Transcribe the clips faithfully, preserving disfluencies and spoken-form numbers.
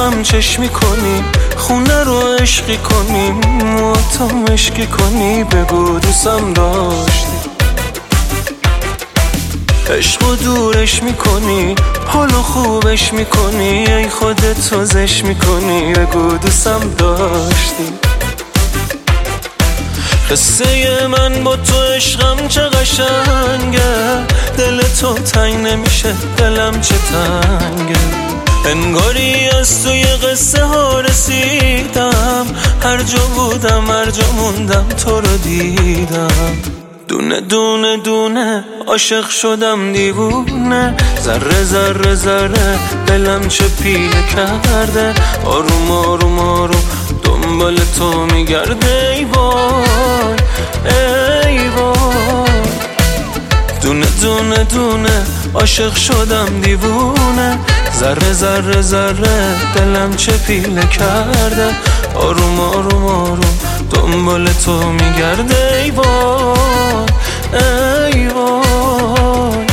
هم چشمی کنیم، خونه رو عشقی کنیم، موهاتو مشکی کنی، بگو دوستم داشتی. عشقو دورش میکنی، حالو خوبش میکنی، ای خودت تو زش میکنی، بگو دوستم داشتی. قصه من با تو عشقم چه قشنگه، دل تو تنگ نمیشه دلم چه تنگه. انگاری از توی قصه ها رسیدم، هر جا بودم هر جا موندم تو رو دیدم. دونه دونه دونه عاشق شدم دیوونه، ذره ذره ذره دلم چه پیله کرده، آروم آروم آروم دنبال تو میگرده. ای وای ای وای، دونه دونه دونه عاشق شدم دیوونه، ذره ذره ذره دلم چه پیله کرده، آروم آروم آروم دنبال تو میگرده. ای وای ای وای.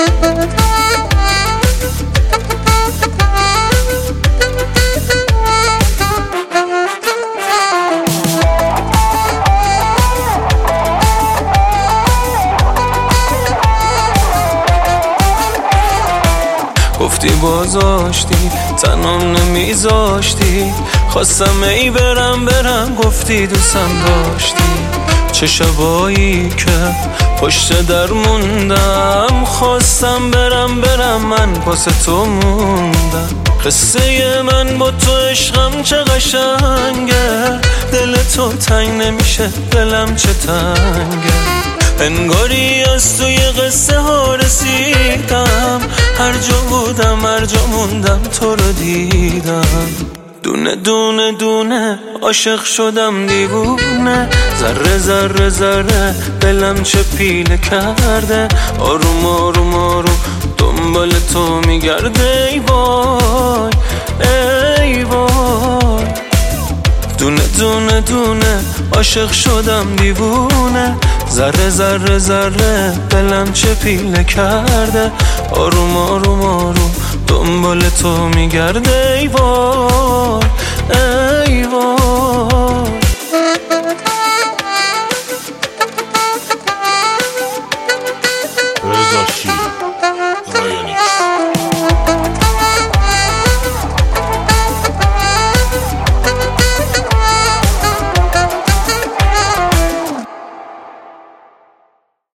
گفتی بازاشتی تنم نمیذاشتی، خواستم ای برم برم گفتی دوستم داشتی. چه شبایی که پشت در موندم، خواستم برم برم من واسه تو موندم. قصه من با تو عشقم چه قشنگه، دل تو تنگ نمیشه دلم چه تنگه. انگاری از توی قصه ها رسیدم، هر جا بودم هر جا موندم تو رو دیدم. دونه دونه دونه عاشق شدم دیوونه، ذره ذره ذره دلم چه پیله کرده، آروم آروم آروم دنبال تو میگرده. ای وای ای وای، دونه دونه دونه عاشق شدم دیوونه، ذره ذره ذره دلم چه پیله کرده، آروم آروم آروم دنبال تو میگرده. ای وای